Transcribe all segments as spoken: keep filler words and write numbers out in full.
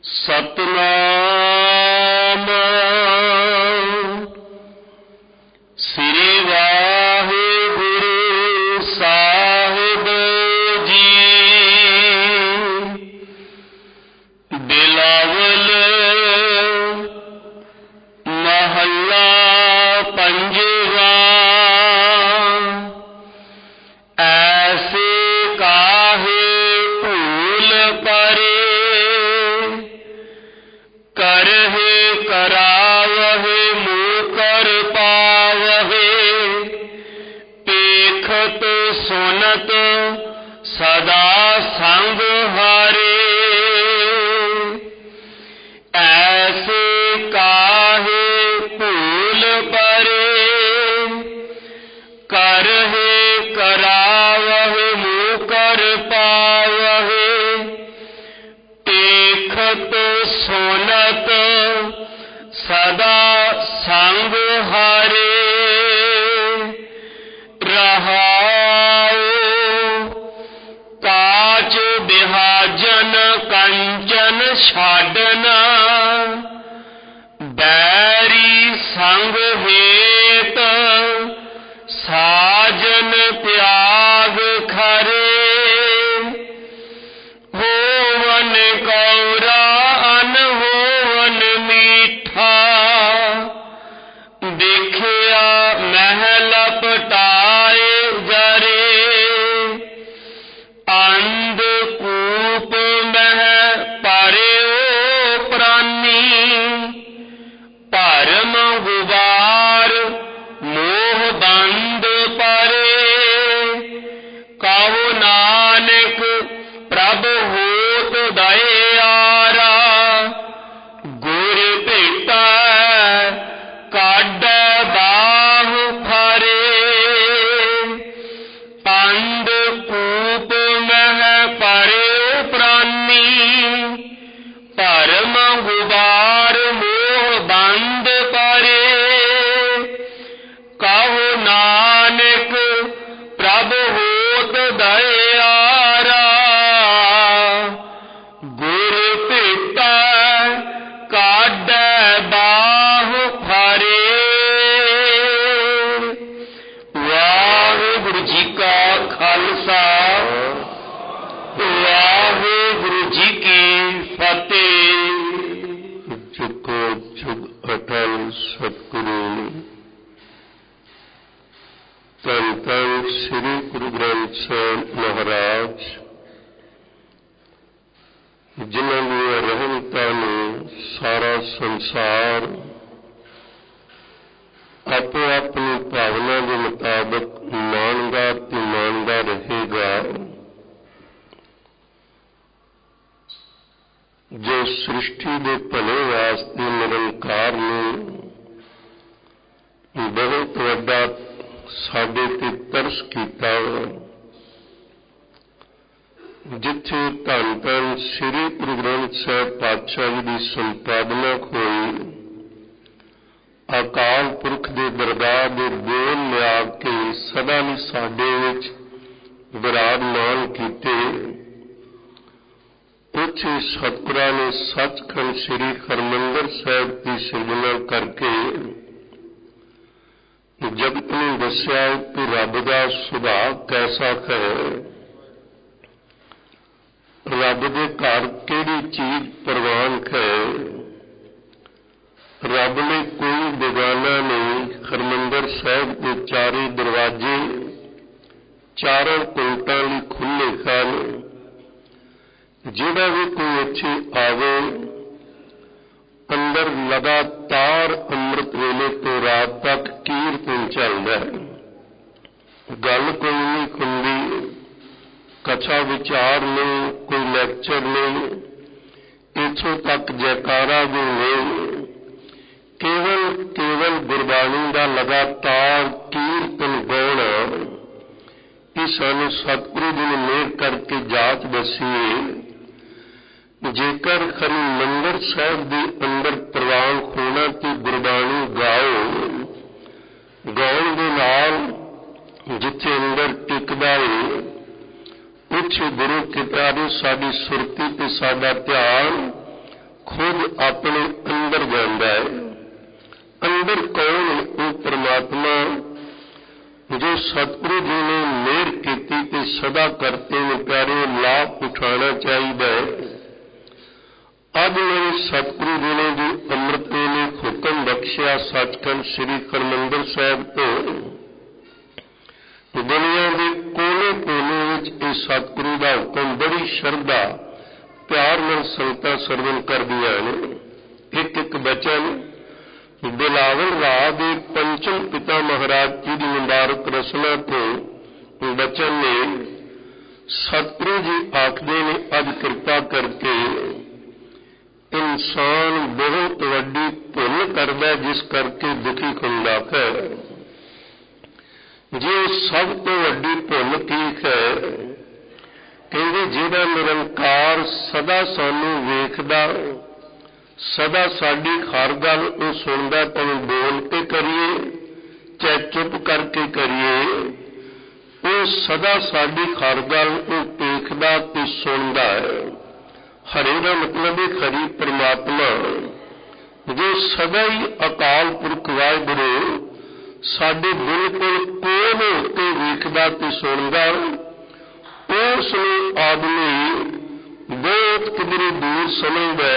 सतनाम श्री वाहिगुरु साहिब जी। बिलावल महला पंजवा। ऐसे काहे भूल परे करहे करावहे मुकर पावहे। पेखत सुनत सदा संग हारे। ऐसे काहे भूल परे करहे करावहे मुकर पावहे। पेखत सुनत सदा संग हारे। रहाओ काच बिहाजन कंचन छाडना। बैरी संग हेत साजन त्याग खरे। होवन कौरा अनहोवन मीठा। देखिया महल पटाए जरे। अंधकूप मह पारे प्राणी। भरम गुबार मोह बंद परे। कहो नानक प्रभ होत दयारा। गुर भेटा काढ बाह फरे। अंधकूप मह परे प्राणी। भरम गुबार मोह बंद परे। कहो नानक प्रभ होत दयारा। गुर भेटा काढ बाह फरे। वाहिगुरु जी का खालसा वाहिगुरु जी की फतेह। जुगो जुग अटल सतगुरु धन धन श्री गुरु ग्रंथ ਸਾਹਿਬ महाराज जिन्हां ਦੀਆਂ ਰਹਿਮਤਾਂ ਨੂੰ सारा संसार ਆਪੋ ਆਪਣੀ ਭਾਵਨਾ ਦੇ ਮੁਤਾਬਕ ਮਾਣਦਾ ਤੇ ਮਾਣਦਾ ਰਹੇਗਾ। ਜੋ ਸ੍ਰਿਸ਼ਟੀ ਦੇ ਭਲੇ ਵਾਸਤੇ ਨਿਰੰਕਾਰ ਨੇ ਬਹੁਤ ਵੱਡਾ ਸਾਡੇ ਤੇ ਤਰਸ ਕੀਤਾ। ਜਿੱਥੇ ਧੰਨ ਧੰਨ ਸ੍ਰੀ ਗੁਰੂ ਗ੍ਰੰਥ ਸਾਹਿਬ ਪਾਤਸ਼ਾਹ ਜੀ ਦੀ ਸੰਪਾਦਨਾ ਹੋਈ। ਅਕਾਲ ਪੁਰਖ ਦੇ ਦਰਬਾਰ ਦੇ ਬੋਲ ਲਿਆ ਕੇ ਸਦਾ ਲਈ ਸਾਡੇ ਵਿੱਚ ਵਿਰਾਜਮਾਨ ਕੀਤੇ। ਉੱਥੇ ਸਤਿਗੁਰਾਂ ਨੇ ਸੱਚਖੰਡ ਸ੍ਰੀ ਹਰਿਮੰਦਰ ਸਾਹਿਬ ਦੀ ਸਿਰਜਣਾ ਕਰਕੇ ਜਗਤ ਨੂੰ ਦੱਸਿਆ ਕਿ ਰੱਬ ਦਾ ਸੁਭਾਅ ਕੈਸਾ ਹੈ। ਰੱਬ ਦੇ ਘਰ ਕਿਹੜੀ ਚੀਜ਼ ਪ੍ਰਵਾਨ ਹੈ। ਰੱਬ ਨੇ ਕੋਈ ਬੇਗਾਨਾ ਨਹੀਂ। ਹਰਿਮੰਦਰ ਸਾਹਿਬ ਦੇ ਚਾਰੇ ਦਰਵਾਜ਼ੇ ਚਾਰਾਂ ਕੁੰਟਾਂ ਲਈ ਖੁੱਲ੍ਹੇ ਹਨ। ਜਿਹੜਾ ਵੀ ਕੋਈ ਇੱਥੇ ਆਵੇ ਅੰਦਰ ਲਗਾਤਾਰ ਅੰਮ੍ਰਿਤ ਵੇਲੇ ਤੋਂ ਰਾਤ ਤੱਕ ਕੀਰਤਨ ਚੱਲਦਾ ਹੈ। ਗੱਲ ਕੋਈ ਨਹੀਂ ਹੁੰਦੀ, ਕਥਾ ਵਿਚਾਰ ਨਹੀਂ, ਕੋਈ ਲੈਕਚਰ ਨਹੀਂ। ਇੱਥੋਂ ਤੱਕ ਜੈਕਾਰਾ ਵੀ ਨਹੀਂ। ਕੇਵਲ ਕੇਵਲ ਗੁਰਬਾਣੀ ਦਾ ਲਗਾਤਾਰ ਕੀਰਤਨ ਗਾਉਣਾ। ਇਹ ਸਾਨੂੰ ਸਤਿਗੁਰੂ ਜੀ ਨੇ ਮਿਹਰ ਕਰਕੇ ਜਾਚ ਦੱਸੀਏ। ਜੇਕਰ ਹਰਿਮੰਦਰ ਸਾਹਿਬ ਦੇ ਅੰਦਰ ਪ੍ਰਵਾਨ ਹੋਣਾ ਤੇ ਗੁਰਬਾਣੀ ਗਾਓ। ਗਾਉਣ ਦੇ ਨਾਲ ਜਿੱਥੇ ਅੰਦਰ ਟਿਕਦਾ ਹੈ ਉੱਥੇ ਗੁਰੂ ਕਿਰਪਾ ਨਾਲ ਸਾਡੀ ਸੁਰਤੀ ਤੇ ਸਾਡਾ ਧਿਆਨ खुद अपने अंदर जाता है। अंदर कौन? वो परमात्मा जो सतगुरु जी ने मेहर की कि सदा करते हैं प्यारे लाभ उठाना चाहिए। अब मेरे सतगुरु जी ने जो अमृत वेले हुक्म बख्शिया सचखंड श्री हरमंदिर साहिब तो दुनिया के कोने कोने में सतगुरु का हुक्म बड़ी श्रद्धा प्यार नाल संगतां सरवण करदियां ने। एक एक बचन बिलावल राह दे पंचम पिता महाराज जी की मुबारक रसना तो बचन ने सतगुरु जी आखदे ने अज कृपा करके इंसान बहुत वड्डी भुल करदा जिस करके दुखी हुंदा है। जे सब तो वड्डी भुल की है कहंदे जिहड़ा निरंकार सदा सानू वेखदा सदा साडी हर गल वो सुनदा भावें बोल के करिए चाहे चुप करके करिए वो सदा साडी हर गल वो देखदा ते सुनदा है। हरे का मतलब है खरी परमात्मा जो सदा ही अकाल पुरख वाहिगुरू साडे बिल्कुल कोल होके वेखदा ते सुनदा। उस आदमी बहुत किधरे दूर समझदा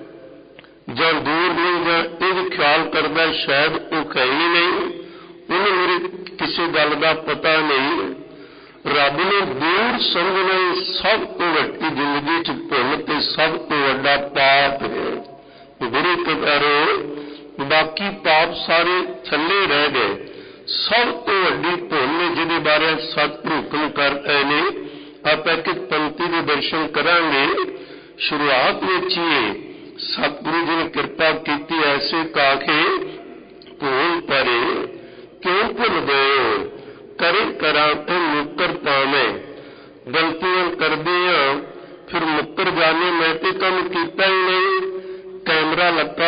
जां दूर नहीं जां ये भी ख्याल करता शायद वो है ही नहीं, उन्हें मेरे किसी गल का पता नहीं। रब ने दूर समझना सब तो वड्डी जिंदगी च भुल ते सब तो वड्डा पाप है। गुरु के प्यारे बाकी पाप सारे थले रह गए, सब तो वड्डी भुल जिहदे बारे सतगुरु हुक्म कर रहे ने। आप एक एक पंक्ति के दर्शन करांगे। शुरुआत विच ही सतगुरु जी ने कृपा की ऐसे काखे भूल परे क्यों भुल गए करे करा तो मुकर पावे। गलतियां करते हैं फिर मुकर जाने मैं तो काम किया ही नहीं। कैमरा लगा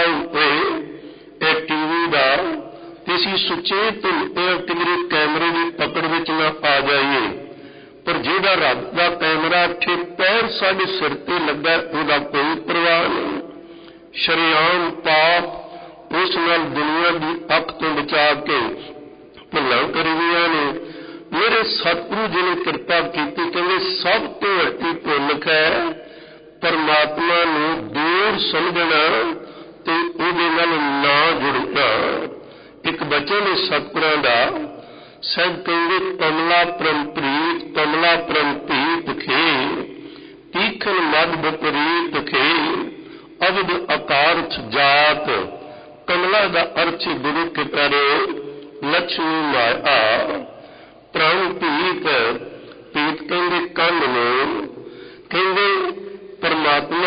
हुए टीवी का किसी सुचेत किधरे कैमरे की पकड़ विच ना आ जाइए, पर जिहड़ा रब का कैमरा अठे पैर साडे सिर ते लगा उहदा कोई परवाह नहीं। शरेआम पाप उस नाल दुनिया की अख तो बचा के भुलां करीदियां ने। मेरे सतगुरु जी ने कृपा की कहते सब तो वड्डी भुल है परमात्मा नूं दूर समझना ते उहदे नाल ना जुड़ना। एक बचन है सतगुरां दा साहिब कहंदे कमला परम प्रीत कमला परम प्रीत खे तीखन मद विपरीत खे अवध अकारथ जात। कमला का अर्थ गुरु के प्यारे लक्ष्मी माया प्राण पीत पीत कहंदे कंन नूं कहंदे परमात्मा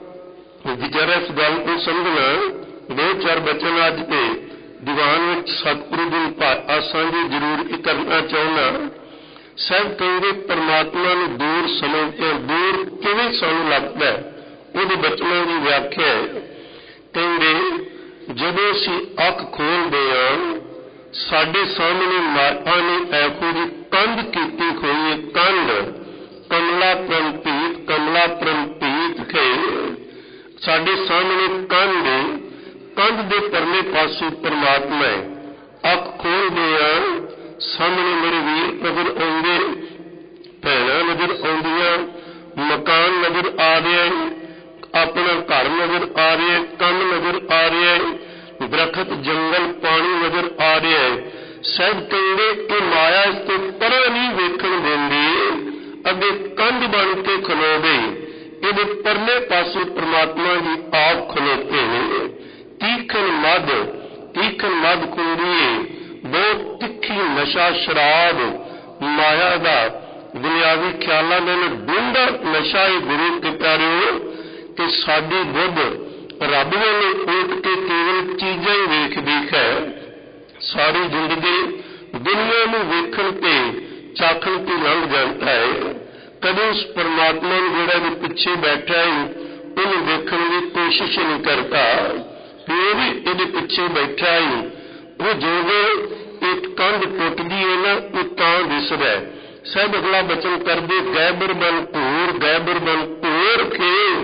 जरा इस गल को समझना। दो चार बचन अज के दीवान में सतगुरु की भाषा सांझी जरूर करना चाहना। साहब कहंदे परमात्मा नूं दूर समझते दूर किवें सानूं लगदा है उहदे बचनों की व्याख्या कहंदे जदों असीं अख खोलदे हां साडे सामने माता ने ऐखो जी कंध कीती होई है। कंध कमला परम पीत कमला परम पीत खे साडे सामने कंध कंध दे परले पासे परमात्मा है। अख खोलदे हां सामने मेरे वीर नजर आउंदे भैणां नजर आउंदियां मकान नजर आ रहे अपना घर नजर आ रहा है कंन नजर आ रहा है दरखत जंगल पानी नजर आ रहा है। साहब कहंदे कि माया इस तो परा नहीं वेखण देंदी अगे कंध बन के खलो गई। ये परले पासे परमात्मा जी आप खलोते हैं। तीखन मद तीखन मद कुंडिए बहुत तिखी नशा शराब माया का दुनियावी ख्यालों में डूंगा नशा ही गुरु के प्यारे कि साडी बुद्ध रब वाले उठ के केवल चीज़ां ही वेखदी है। सारी जिंदगी दुनिया में वेखण ते चाखण ते लंघ जाता है। कभी उस परमात्मा जिहड़ा भी पिछे बैठा है उन्हें देखने की कोशिश नहीं करता। वो भी ये पिछे बैठा है वो जो एक कंध टुटदी है ना वो तां दिसदा है। साहब अगला बचन कर दे गैबर बन घूर गैबर बन घूर के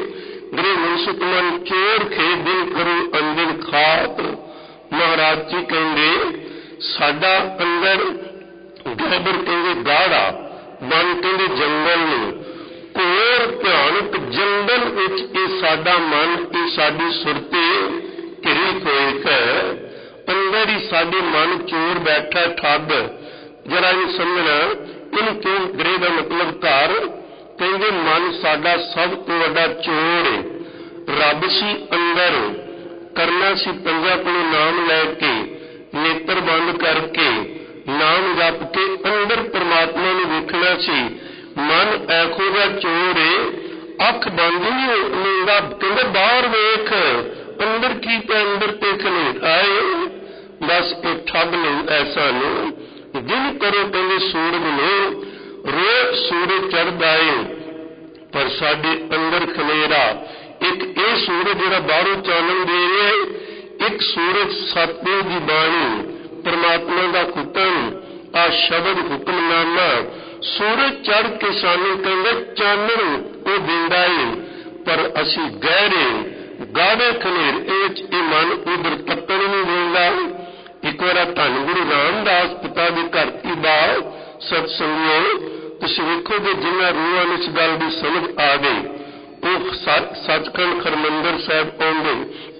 गृह मुंसक मन चोर खे दिन करू अंदिन खात। महाराज जी कहते साडा अंदर गैबर कहते गाढ़ा, मन कहते जंगल ने, घोर भयानक जंगल विच ये साडा मन, ये साडी सुरती घिरी होई है। अंदर ही साडे मन चोर बैठा ठग। जरा ये समझना इन क्यों गृह का मतलब घर। कहते मन साडा सब तो वड्डा चोर है। रब सी अंदर, करना सी पंजा कोलों नाम लैके, नेत्र बंद करके नाम जप के अंदर परमात्मा नूं वेखना सी। मन ऐखो जिहा चोर है, अख बंद ही नहीं होंदा, कहंदे बाहर वेख अंदर की पे अंदर देख नहीं आए। बस ये ठग नहीं ऐसा नहीं। दिन करो कहंदे सूरज ने, रोज सूरज चढ़दा है पर साडे अंदर खलेरा। एक ये सूरज जिहड़ा बाहरों चानन दे रहा है, एक सूरज सतगुर की बाणी, परमात्मा का हुक्म, आ शब्द हुक्मनामा। सूरज चढ़ के सानू कहंदे चानन वो दिंदा है, पर असी गहरे गाढ़े खलेर ये मन उधर तकन नहीं देंदा। एक बार धन गुरु रामदास पिता की धरती बाल सत्संगियों तुसीं वेखोगे जिन्हां रूहां नूं इस गल की समझ आ गई, वो सचखंड हरमंदर साहिब आउंदे।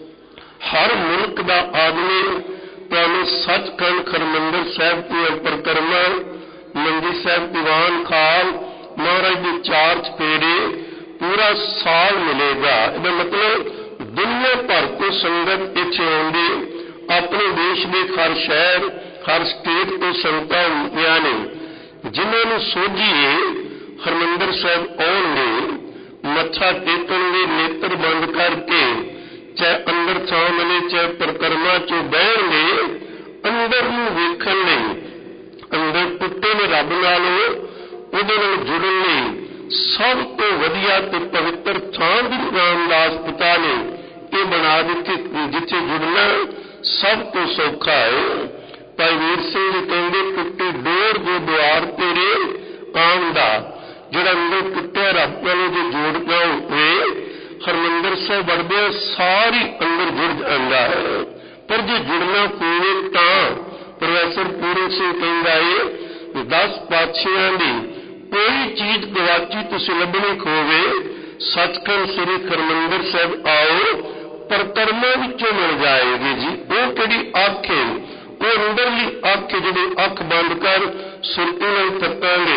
हर मुल्क का आदमी तुहानूं सचखंड हरमंदर साहिब की परिक्रमा, मंडी साहिब दीवान खाल, महाराज के चार चफेरे पूरा साल मिलेगा। इसका मतलब दुनिया भर को संगत इत्थे आउंदी, अपने देश के हर शहर हर स्टेट तो संगत होंदियां ने। जिन्हां नूं सोझीए हरमंदर साहिब आउणगे, मत्था टेकणगे नेत्र बंद करके, चाहे अंदर थां मिले चाहे परिक्रमा चो बहणगे, अंदर नूं वेखण लई, अंदर टुटे ने रब नालों उहदे नाल जुड़न लई सब तो वधिया ते पवित्र थां गुरु रामदास पिता ने ये बना दिती, जिथे जुड़ना सब तो सौखा है। भाई वीर सिंह जी कहते टुटे डोर जो द्वार तेरे आउंदा, जिहड़ा अंदर टुटिया रब नालों जो जोड़ना होवे, हरमंदर साहिब वड़दे सारी अंदर जुड़ जाता है। पर जो जुड़ना होवे तां प्रोफैसर पूरन सिंह कहंदा है दस पातशाहां दी कोई चीज गवाची तुसीं लभणी खोवे, सचखंड श्री हरमंदर साहिब आओ, परिक्रमा विचों मिल जाएगी जी। वो किहड़ी अख है, वो अंदरली अख जिहड़ी अख बंद कर सुरती नाल तकांगे,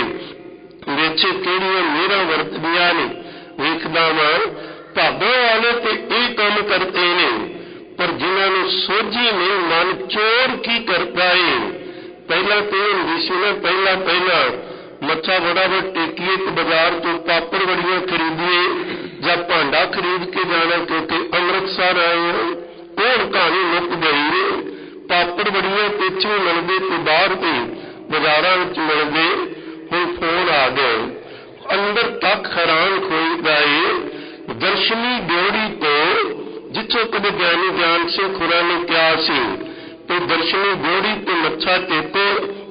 विच किहड़ियां मेहरां वरतदियां ने वेखदा वां। भागां वाले ते इह काम करते ने, पर जिन्हां नूं सोझी नहीं मन चोर की करता है। पहला तो हुंदी सी ना, पहला पहला मत्था फटाफट टेकीए तो बाजार तो पापड़ बड़ियां खरीदिए या भांडा खरीद के जाना, क्योंकि अमृतसर आए हैं। और कहानी मुक गई, पापड़ बड़ियां पिछले मिलते तो बाहर के बाजारों में मिलते, हुण फोन आ गए। अंदर तक हैरान खोई गए। दर्शनी ड्योढ़ी तो जिथों कभी ज्ञानी ज्ञान सिंह खुरा ने कहा सी तो दर्शनी ड्योढ़ी तो मत्था टेको,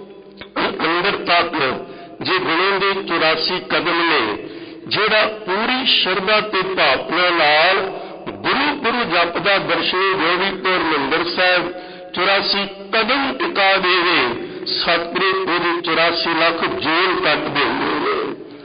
अंदर तक जे गुणों के चौरासी कदम ने, जिहड़ा पूरी शरधा ते भावना नाल गुरु गुरु जपदा दर्शनी ड्योढ़ी तो हरमंदर साहिब चौरासी कदम टिका देवे, सतगुरु पूरी चौरासी लाख जोल कट देंगे।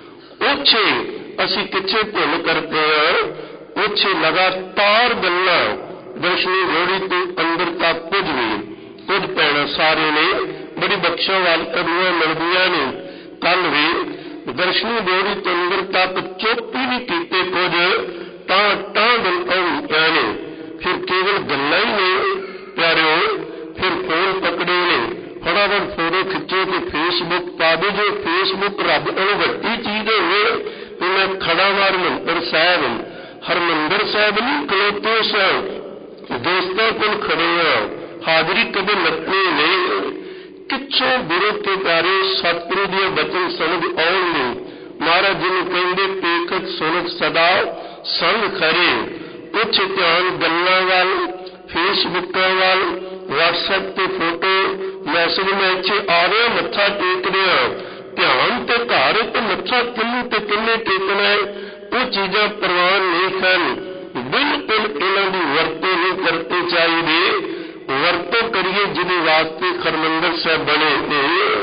ओछे असी किथे भुल करते हैं, ओछे लगातार गल्लां दर्शनी ड्योढ़ी तो अंदर तक कुछ भी कुछ पैना सारे ने बड़ी बख्शा वाली रूहां मिलदियां ने। कल भी दर्शनी ड्योढ़ी तो अंदर तक चुप ही नहीं कीते, कुछ टां टां गल्लां ने, फिर केवल गल्लां ही ने प्यारे, फिर फोन पकड़े ने, फटाफट फोटो खिंचो कि फेसबुक पा दो। जो फेसबुक रब नालों वड्डी चीज होवे तो मैं खड़ा मार हरमंदर साहिब, हरमंदर साहिब नहीं खलोते साहिब, दोस्तों को खड़े हैं, हाजरी कदे लगनी नहीं। किच्छों गुरु के प्यारे सतगुरु दी बचन समझ आउणगे। महाराज जी ने कहंदे पेखत सुनत सदा संग खरे, कुछ ध्यान गल्लां वाल, फेसबुकां वाल, व्हाट्सएप ते फोटो मैसेज में इत्थे आ रहे मत्था टेक रहे हैं, ध्यान ते घर ते मत्था किन्नू ते किन्ने टेकना है, वो चीज़ां प्रवान नहीं हैं। बिल्कुल इन्हां दी वरतों नहीं करनी चाहिए। वरतों करिए जिहदे वास्ते हरमंदिर साहिब बने ने,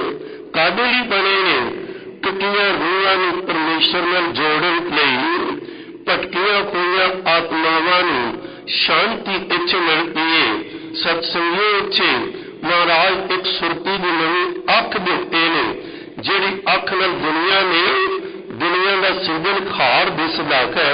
कादे लई बने ने? टुटियां रूहां नूं परमेश्वर नाल जोड़न लई, भटकियां होईयां आत्मावां नूं शांति इत्थे मिलदी है। सत्संगियों इत्थे महाराज एक सुरती दी नवीं अख दित्ते ने, जिहड़ी अख नाल दुनिया ने दुनिया का सिरजन खार दिसदा है,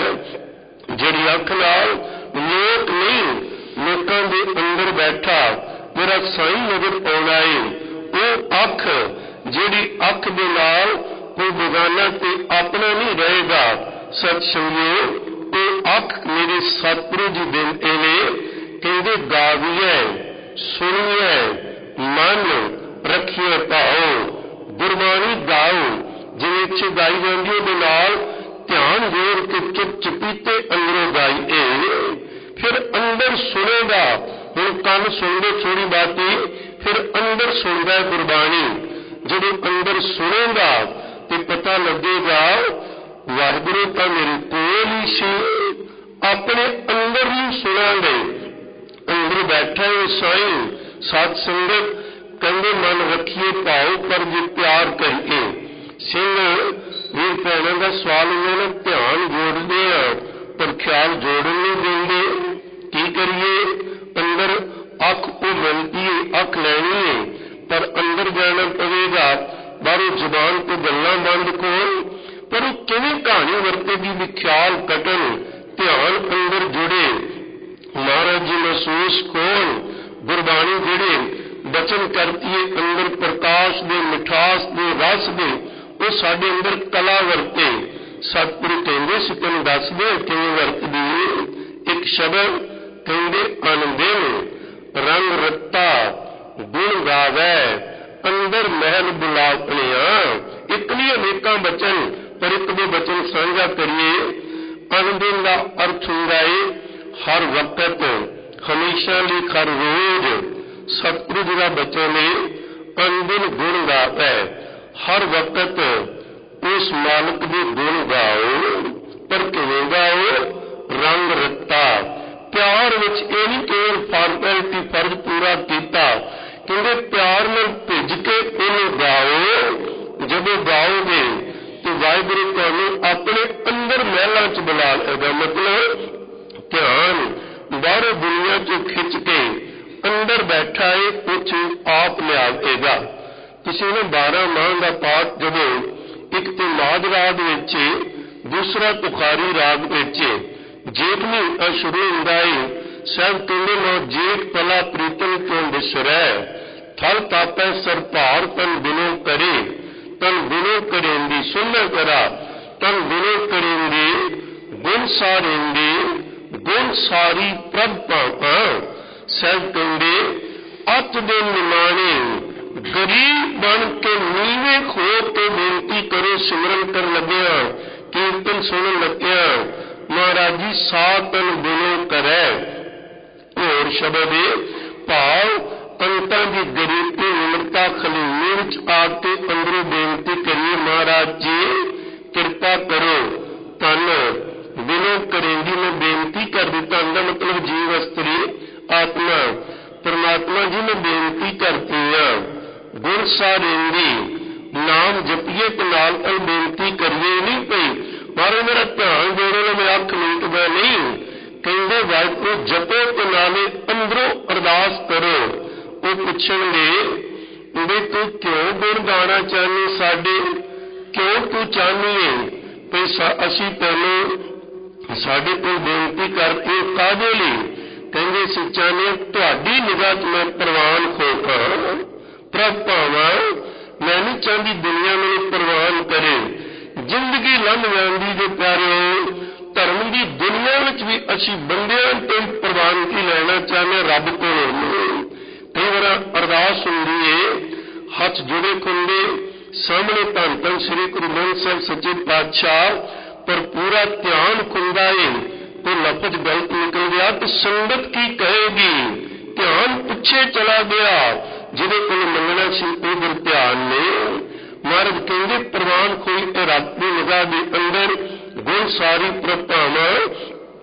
जिहड़ी अख नाल लोक नहीं लोकां दे अंदर बैठा मेरा साईं नजर आउंदा है। वो अख जिहड़ी अख दे नाल कोई बेगाना ते अपना नहीं रहेगा। सत्संगियों वो अख मेरे सतगुरु जी देते ने, कहंदे गावीए सुनिए मन रखिए भाओ, गुरबाणी गाओ जिवें इत्थे गाई जांदी उहदे नाल ध्यान जोड़ के चुप चपीते अंदरों गाईए, फिर अंदर सुनेगा। हुण कन सुनदे थोड़ी बाती, फिर अंदर सुनदा है गुरबाणी। जदों अंदर सुनेगा तो पता लगेगा वाहिगुरू तां मेरे कोल ही सी, अपने अंदर ही सुनांगे। अंदर बैठा है साईं सत संगत, कहंदे मन रखिए भाओ पर जे प्यार करिए। सिंह वीर भैणों का सवाल उन्होंने ध्यान जोड़ते हैं पर ख्याल जोड़न नहीं देंगे। की करिए? अंदर अख को मिलती है, अख लैनी है पर अंदर जाना पवेगा। बाहरों जबान को गल्लां बंद खोल, पर वो किवें कहानी वरतेगी भी ख्याल कटन, ध्यान अंदर जुड़े। महाराज जी महसूस खोल, गुरबाणी जिहड़े बचन करती है अंदर प्रकाश दे, मिठास दे, रस दे, वो साडे अंदर कला वरते। सतगुरु कहंदे सी तैनूं दस दे किवें वरतदी। एक शब्द कहंदे अनदिन रंग रत्ता गुण गावै, अंदर महल बुलावणिया। एक नहीं अनेकां बचन, पर एक दो बचन साझा करिए। अनदिन का अर्थ हुंदा है हर वक्त, हमेशा लई, हर रोज। सतगुरु जी का बचन है अनदिन गुण गावै, हर वक्त उस मालिक के गुण गाओ। पर किवें गाओ? रंग रत्ता प्यार विच। यह नहीं केवल फॉर्मैलिटी फर्ज पूरा किया, क्योंकि प्यार में भिज के उन्हें गाओ। जब गाओगे तो वाहिगुरू तुहानूं अपने अंदर महलों च बुला लेगा। मतलब ध्यान बाहरों दुनिया चो खिंच के अंदर बैठा है, कुछ आप लियाएगा। किसी ने बारह माह का पाठ जदों एक तो माध राग विच, दूसरा तुखारी राग विच जेठ महीना शुरू होंदा है। साहब कहंदे नौ जेठ पला प्रीतम क्यों बिसरै, थल तापै सर भार तन बिनो करे, तन बिनो करेंदी सुन करा, तन बिनो करेंदी गुण सारेंदी, गुण सारी प्रभ पावा। साहब कहंदे अत दे निमाणे गरीब बन के नीवे खो के बेनती करो, सिमरन कर लग्या, कीर्तन सुन लग्या, महाराज जी सातन बिनो करे। और शब्द भाव अंतां की गरीबी निमरता खलीने विच आके अंदरों बेनती करिए, महाराज जी कृपा करो। तन बिनो करेंगी मैं बेनती कर दी। तन का मतलब जीव स्त्री आत्मा, परमात्मा जी मैं बेनती करती हाँ। गुण सारेंगी नाम जपिए तो नाल पर बेनती करिए नहीं पई। मारो मेरा ध्यान जोड़ो ना, मेरा अख मीटदा नहीं। कहंदे वाहिगुरू जपो तो नाले अंदरों अरदास करो। वो पुछणगे भी तू क्यों गुण गाना चाहनी, साडे क्यों तू चाहनी है भी असी पहले साडे कोल बेनती कर, ये काहदे लई? कहंदे सी चाहने तुहाडी निगाह च मैं प्रवान होवां, प्रभ पावां। मैं नहीं चाहती दुनिया मैनूं प्रवान करे। जिंदगी लंघ जाती जो प्यारे, धर्म की दुनिया में भी असी बंदियां तो प्रवानगी लेना चाहते रब को। कई बार अरदास होंदी है, हथ जुड़े खुंदे सामने धन धन श्री गुरु ग्रंथ साहिब सच्चे पातशाह, पर पूरा ध्यान खुंदा है तो लफज गलत निकल गया तो संगत की कहेगी। ध्यान पिछे चला गया, जिहदे कोल मंगना सी उधर ध्यान ने। महाराज कहंदे प्रवान कोई रब की निगाह के अंदर गुण सारी प्रभावां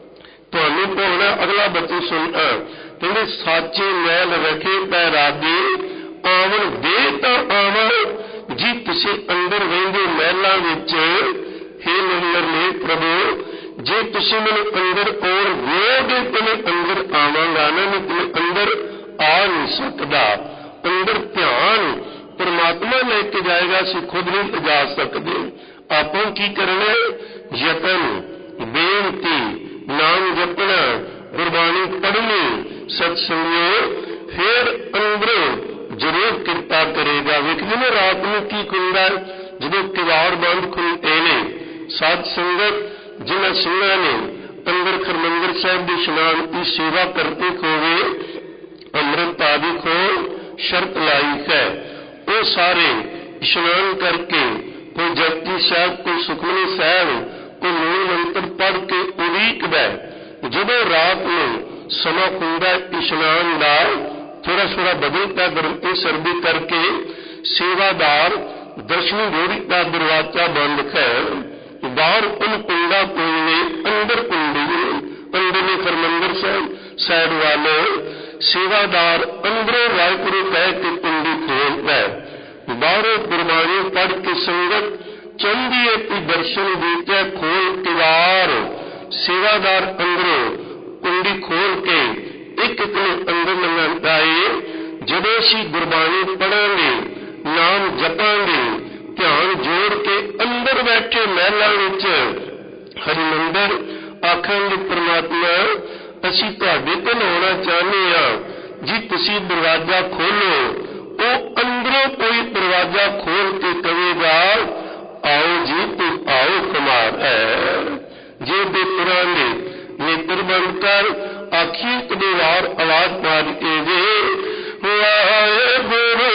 ਤੁਹਾਨੂੰ ਭੋਗਣਾ। ਅਗਲਾ ਬਚਨ ਸੁਣਨਾ, ਕਹਿੰਦੇ ਸਾਚੇ ਮੈਲ ਰਖੇ ਪੈ ਰਾਗੇ, ਆਵਣ ਦੇ ਤਾਂ ਆਵਾਂ। ਜੀ ਤੁਸੀਂ ਅੰਦਰ ਰਹਿੰਦੇ ਮਹਿਲਾਂ ਵਿੱਚ, ਹੇ ਨਿਰਲੇ ਪ੍ਰਭੂ, ਜੇ ਤੁਸੀਂ ਮੈਨੂੰ ਅੰਦਰ ਆਉਣ ਦਿਓਗੇ ਤਾਂ ਮੈਂ ਅੰਦਰ ਆਵਾਂਗਾ ਨਾ, ਨਹੀਂ ਮੈਂ ਅੰਦਰ ਆ ਨਹੀਂ ਸਕਦਾ। ਅੰਦਰ ਧਿਆਨ परमात्मा लेके जाएगा, ਅਸੀਂ खुद नहीं जा सकते। ਆਪਾਂ ਕੀ ਕਰਨਾ? ਯਤਨ, ਬੇਨਤੀ, नाम जपना, गुरबाणी पढ़नी, सत्संग, फिर अंदरों जरूर कृपा करेगा। वेखदे ने रात में की खुलदा जो किवाड़ बंद खुलते ने, साध संगत जिन्हां सिंहां ने अंदर हरमंदिर साहिब की इशनान की सेवा करते होवे अमृत आदि को शर्त लाई है, वो सारे इशनान करके कोई जपजी साहब, कोई सुखमनी साहब, कोई मूल मंत्र पढ़ के उड़ीकदा। जदों रात में समा खुलदा इशनान का, थोड़ा थोड़ा बदलता गरमती सर्दी करके सेवादार दर्शन जोड़ी का दरवाजा बंद है। बाहर उन कुंडा कुंडे, अंदर कुंडी, अंदरले हरमंदिर साहिब साइड वाले सेवादार अंदरों वाहिगुरू कह के कुंडी खोलता है। बाहरों गुरबाणी पढ़ के संगत चाहती है कि दर्शन देते खोल किवार, सेवादार अंदरों कुंडी खोल के एक एक अंदर लंघता है। जदों असीं गुरबाणी पढ़ांगे, नाम जपांगे, ध्यान जोड़ के अंदर बैठे महलां विच हरिमंदिर आखांगे परमात्मा असीं तुहाडे कोल आउणा चाहुंदे हां जी, तुसीं दरवाजा खोलो। वो अंदरों कोई दरवाजा खोल के कहेगा आओ जी, तू आओ कुमार है। जे बेपुरां ने नेत्र बंद कर आखिए कदे वार आवाज मार के जे वाहेगुरू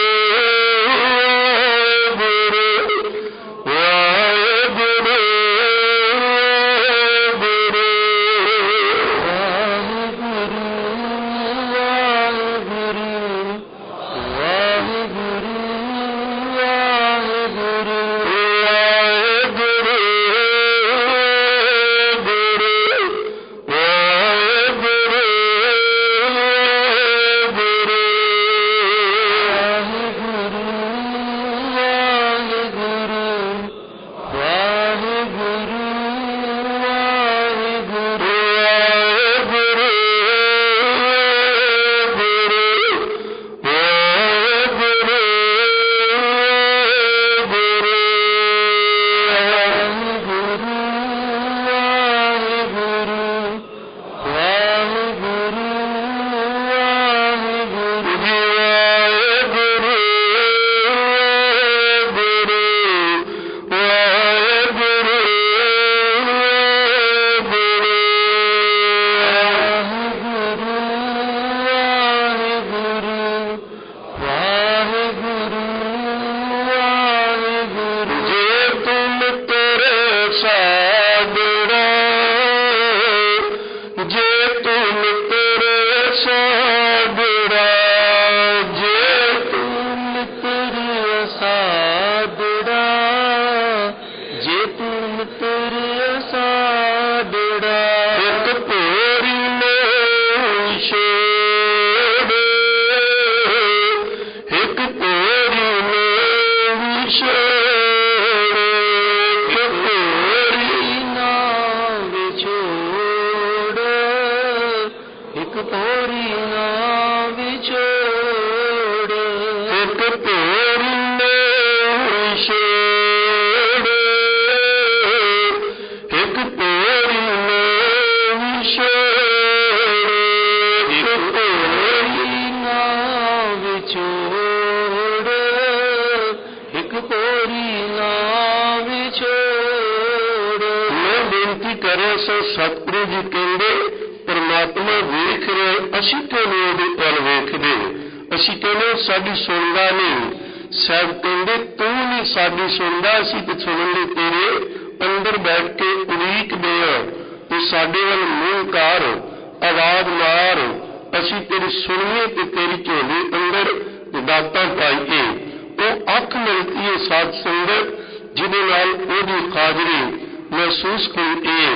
सतगुरु जी कहते परमात्मा वेख रहे, असी क्यों नहीं उहदे वल वेखदे? असी कहने साडी सुनदा नहीं। साहब कहते तू नहीं साडी सुनदा, असी तो सुनन लई तेरे अंदर बैठ के उड़ीकदे हां। तू साडे वल मूंह कर, आवाज मार, असी तेरी सुनिए ते तेरी झोली अंदर दातां पाईए। वो अख मिलती है साध संगत जिहदे नाल ओहदी हाजरी महसूस होती है।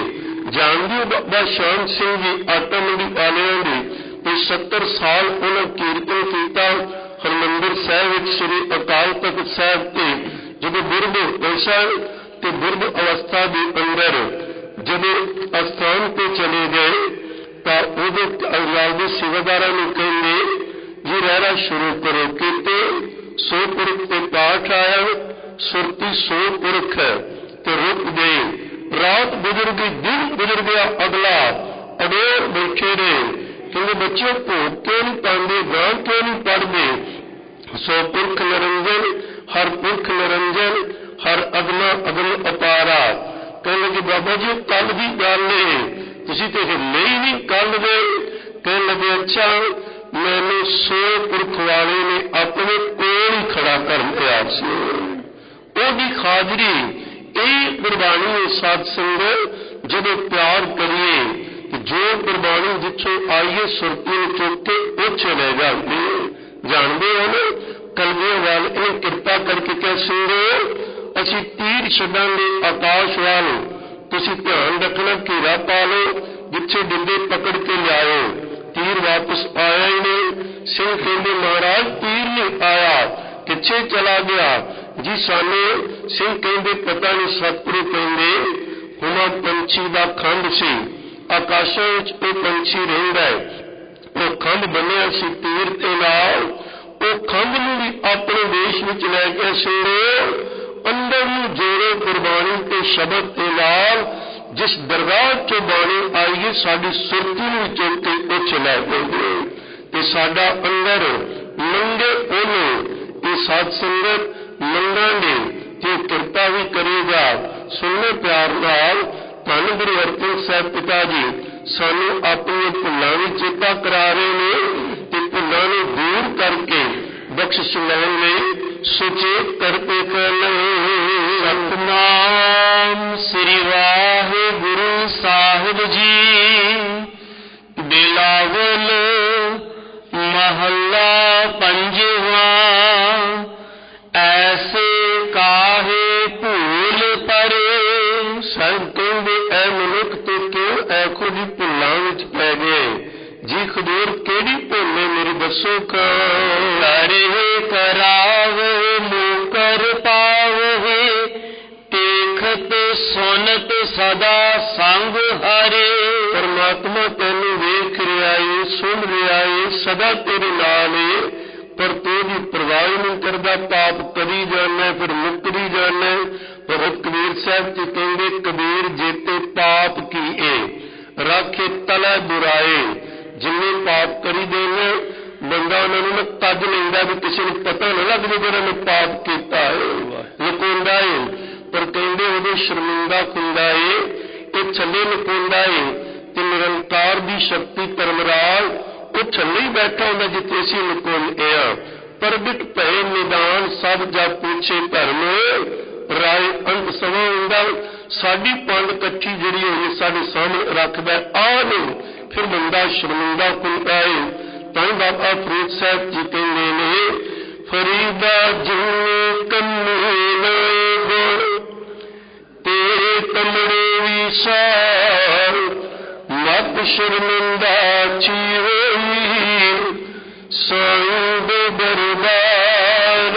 ਜਾਣਦੇ ਬਾਬਾ ਸ਼ਾਮ ਸਿੰਘ ਜੀ ਆਟਾ ਮੰਡੀ ਵਾਲਿਆਂ ਦੀ ਤੇ ਸੱਤਰ ਸਾਲ ਉਹਨਾਂ ਕੀਰਤਨ ਕੀਤਾ ਹਰਿਮੰਦਰ ਸਾਹਿਬ ਵਿੱਚ ਸ੍ਰੀ ਅਕਾਲ ਤਖਤ ਸਾਹਿਬ ਤੇ ਜਦੋਂ ਬਿਰਧ ਹੋਏ ਤੇ ਬਿਰਧ ਅਵਸਥਾ ਦੇ ਅੰਦਰ ਜਦੋਂ ਅਸਥਾਨ ਤੇ ਚਲੇ ਗਏ ਤਾਂ ਉਹਦੇ ਔਲਾਦ ਦੇ ਸੇਵਾਦਾਰਾਂ ਨੂੰ ਕਹਿੰਦੇ ਜੀ ਰਹਿਰਾ ਸ਼ੁਰੂ ਕਰੋ ਕੀਤੇ ਸੋ ਪੁਰਖ ਤੇ ਪਾਠ ਆਇਆ ਸੁਰਤੀ ਸੋ ਪੁਰਖ ਤੇ ਰੁਕ ਗਏ ਰਾਤ ਗੁਜ਼ਰ ਗਈ ਦਿਨ ਗੁਜ਼ਰ ਗਿਆ ਅਗਲਾ ਅਡੋਰ ਬੈਠੇ ਰਹੇ ਕਹਿੰਦੇ ਬੱਚੇ ਭੋਗ ਕਿਉਂ ਨਹੀਂ ਪਾਉਂਦੇ ਗਾਂ ਕਿਉਂ ਨਹੀਂ ਪੜ੍ਹਦੇ ਸੋ ਪੁਰਖ ਨਿਰੰਜਨ ਹਰ ਪੁਰਖ ਨਿਰੰਜਨ ਹਰ ਅਗਨਾ ਅਗਨ ਅਪਾਰਾ ਕਹਿੰਦੇ ਕਿ ਬਾਬਾ ਜੀ ਕੱਲ ਦੀ ਗੱਲ ਹੈ ਤੁਸੀਂ ਤੇ ਹਿੱਲੇ ਹੀ ਨਹੀਂ ਕੱਲ ਦੇ ਕਹਿਣ ਲੱਗੇ ਅੱਛਾ ਮੈਨੂੰ ਸੋ ਪੁਰਖ ਵਾਲੇ ਨੇ ਆਪਣੇ ਕੋਲ ਹੀ ਖੜਾ ਕਰ ਲਿਆ ਸੀ ਉਹਦੀ ਹਾਜ਼ਰੀ ਇਹ ਗੁਰਬਾਣੀ ਸਾਧ ਸੰਗਤ ਜਦੋਂ ਪਿਆਰ ਕਰੀਏ ਜੋ ਗੁਰਬਾਣੀ ਜਿੱਥੋਂ ਆਈਏ ਸੁਰਤੀ ਨੂੰ ਚੁੱਕ ਕੇ ਉਹ ਚਲੇ ਜਾਂਦੇ ਜਾਣਦੇ ਹੋ ਨਾ ਕਲਗੀਆਂ ਵਾਲ ਇਹ ਕਿਰਪਾ ਕਰਕੇ ਕਹਿ ਸਿੰਘੋ ਅਸੀਂ ਤੀਰ ਛੱਡਾਂਗੇ ਆਕਾਸ਼ ਵੱਲ ਤੁਸੀਂ ਧਿਆਨ ਰੱਖਣਾ ਘੇਰਾ ਪਾ ਲਓ ਜਿੱਥੇ ਡਿੱਬੇ ਪਕੜ ਕੇ ਲਿਆਓ ਤੀਰ ਵਾਪਸ ਆਇਆ ਹੀ ਨਹੀਂ ਸਿੰਘ ਕਹਿੰਦੇ ਮਹਾਰਾਜ ਤੀਰ ਨਹੀਂ ਆਇਆ ਕਿੱਥੇ ਚਲਾ ਗਿਆ ਜੀ ਸਾਨੂੰ ਸਿੰਘ ਕਹਿੰਦੇ ਪਤਾ ਨਹੀਂ ਸਤਿਗੁਰੂ ਕਹਿੰਦੇ ਹੁਮਾ ਪੰਛੀ ਦਾ ਖੰਡ ਸੀ ਆਕਾਸ਼ਾਂ ਵਿੱਚ ਉਹ ਪੰਛੀ ਰਹਿੰਦਾ ਹੈ ਉਹ ਖੰਡ ਬਣਿਆ ਸੀ ਤੀਰ ਤੇ ਨਾਲ ਉਹ ਖੰਡ ਨੂੰ ਵੀ ਆਪਣੇ ਦੇਸ਼ ਵਿੱਚ ਲੈ ਕੇ ਸਿੰਘੋ ਅੰਦਰ ਨੂੰ ਜੋੜੋ ਗੁਰਬਾਣੀ ਤੇ ਸ਼ਬਦ ਦੇ ਨਾਲ ਜਿਸ ਦਰਗਾਹ ਚੋਂ ਬਾਣੀ ਆਈਏ ਸਾਡੀ ਸੁਰਤੀ ਨੂੰ ਚੁੱਕ ਕੇ ਉੱਚ ਲੈ ਜਾਂਦੇ ਤੇ ਸਾਡਾ ਅੰਦਰ ਨੰਗੇ ਉਹਨੂੰ ਇਹ ਸਾਧ ਸੰਗਤ ਮੰਗਾਂਗੇ ਤੇ ਕਿਰਪਾ ਵੀ ਕਰੇਗਾ ਸੁਣਨੇ ਪਿਆਰ ਨਾਲ ਧੰਨ ਗੁਰੂ ਅਰਜਨ ਸਾਹਿਬ ਪਿਤਾ ਜੀ ਸਾਨੂੰ ਆਪਣੀਆਂ ਭੁੱਲਾਂ ਵੀ ਚੇਤਾ ਕਰਾ ਰਹੇ ਨੇ ਤੇ ਭੁੱਲਾਂ ਨੂੰ ਦੂਰ ਕਰਕੇ ਬਖਸ਼ਿਸ਼ ਲੈਣ ਲਈ ਸੁਚੇਤ ਕਰਦੇ ਕਰਨ ਸਤਿਨਾਮ ਸ੍ਰੀ ਵਾਹਿਗੁਰੂ ਸਾਹਿਬ ਜੀ ਬਿਲਾਵਲ ਮਹੱਲਾ ਪੰਜਵਾਂ ਐਸੇ ਕਾਹੇ ਭੂਲ ਪਰੇ ਸਭ ਕਹਿੰਦੇ ਐ ਮਨੁੱਖ ਤੇ ਕਿਉਂ ਐਖੋ ਦੀ ਭੁੱਲਾਂ ਵਿੱਚ ਪੈ ਗਏ ਜੀ ਖਦੂਰ ਕਿਹੜੀ ਭੁੱਲੇ ਮੇਰੀ ਦੱਸੋ ਕਰੇ ਕਰਾਵੋ ਮੁਕਰ ਪਾਵੋ ਦੇਖਤ ਸੁਨਤ ਸਦਾ ਸੰਗ ਹਰੇ ਪਰਮਾਤਮਾ ਤੈਨੂੰ ਵੇਖ ਰਿਹਾ ਏ ਸੁਣ ਰਿਹਾ ਏ ਸਦਾ ਤੇਰੇ ਨਾਲ ਏ ਪਰ ਤੂੰ ਦੀ ਪਰਵਾਹ ਨਹੀਂ ਕਰਦਾ ਪਾਪ ਕਰੀ ਜਾਣਾ ਫਿਰ ਮੁਕਰੀ ਜਾਣਾ ਭਗਤ ਕਬੀਰ ਸਾਹਿਬ ਜੀ ਕਹਿੰਦੇ ਕਬੀਰ ਜੇਤੇ ਪਾਪ ਕੀ ਏ ਰਾਖੇ ਤਲੇ ਬੁਰਾਏ ਜਿੰਨੇ ਪਾਪ ਕਰੀ ਦੇ ਨੇ ਬੰਦਾ ਉਹਨਾਂ ਨੂੰ ਤੱਜ ਲੈਂਦਾ ਵੀ ਕਿਸੇ ਨੂੰ ਪਤਾ ਨਾ ਲੱਗ ਜੇ ਜਿਹੜਾ ਨੇ ਪਾਪ ਕੀਤਾ ਹੈ ਲੁਕਾਉਂਦਾ ਏ ਪਰ ਕਹਿੰਦੇ ਉਹਦੇ ਸ਼ਰਮਿੰਦਾ ਹੁੰਦਾ ਏ ਇਹ ਥੱਲੇ ਲੁਕਾਉਂਦਾ ਏ ਤੇ ਨਿਰੰਕਾਰ ਦੀ ਸ਼ਕਤੀ ਧਰਮਰਾਜ ਉਹ ਥੱਲੇ ਹੀ ਬੈਠਾ ਹੁੰਦਾ ਜਿੱਥੇ ਅਸੀਂ ਲੁਕਾਉਂਦੇ ਆ ਪ੍ਰਗਟ ਭਏ ਨਿਦਾਨ ਸਭ ਜਦ ਪੁੱਛੇ ਧਰਮ ਰਾਏ ਅੰਤ ਸਮਾਂ ਹੁੰਦਾ ਸਾਡੀ ਪੰਡ ਇਕੱਠੀ ਜਿਹੜੀ ਹੋਈ ਸਾਡੇ ਸਾਹਮਣੇ ਰੱਖਦਾ ਆ ਨੂੰ ਫਿਰ ਬੰਦਾ ਸ਼ਰਮਿੰਦਾ ਹੁੰਦਾ ਏ ਤਾਂ ਬਾਬਾ ਫਰੀਦ ਸਾਹਿਬ ਜੀ ਕਹਿੰਦੇ ਨੇ ਫਰੀਦਾ ਜਿਉ ਕੰਨੇ ਲਾਏ ਗੁਣ ਤੇਰੇ ਕਮੜੇ ਵੀ ਸਾਰ ਮਤ ਸ਼ਰਮਿੰਦਾ ਚੀ ਹੋਈ ਸੰਗ ਦਰਬਾਰ